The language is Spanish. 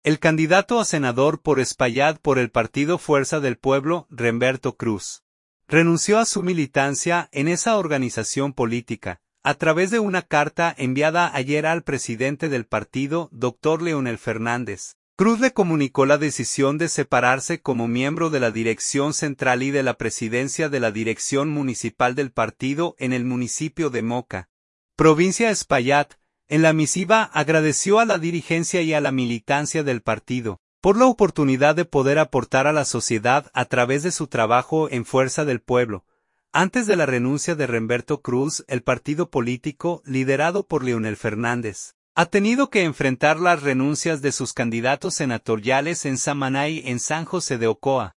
El candidato a senador por Espaillat por el partido Fuerza del Pueblo, Remberto Cruz, renunció a su militancia en esa organización política, a través de una carta enviada ayer al presidente del partido, Dr. Leonel Fernández. Cruz le comunicó la decisión de separarse como miembro de la dirección central y de la presidencia de la dirección municipal del partido en el municipio de Moca, provincia de Espaillat. En la misiva agradeció a la dirigencia y a la militancia del partido por la oportunidad de poder aportar a la sociedad a través de su trabajo en Fuerza del Pueblo. Antes de la renuncia de Remberto Cruz, el partido político, liderado por Leonel Fernández, ha tenido que enfrentar las renuncias de sus candidatos senatoriales en Samaná y en San José de Ocoa.